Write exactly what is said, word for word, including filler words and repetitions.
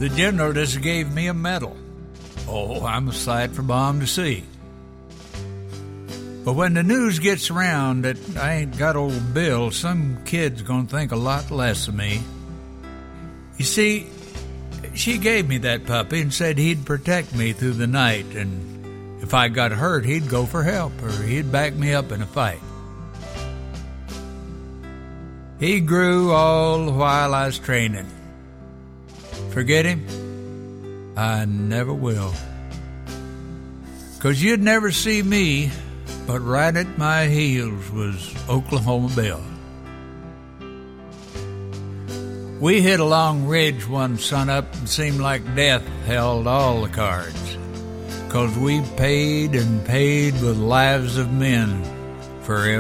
The general just gave me a medal. Oh, I'm a sight for Mom to see. But when the news gets around that I ain't got old Bill, some kid's gonna think a lot less of me. You see, she gave me that puppy and said he'd protect me through the night, and if I got hurt, he'd go for help, or he'd back me up in a fight. He grew all the while I was training. Forget him? I never will. 'Cause you'd never see me, but right at my heels was Oklahoma Bill. We hit a long ridge one sunup and seemed like death held all the cards. 'Cause we paid and paid with lives of men for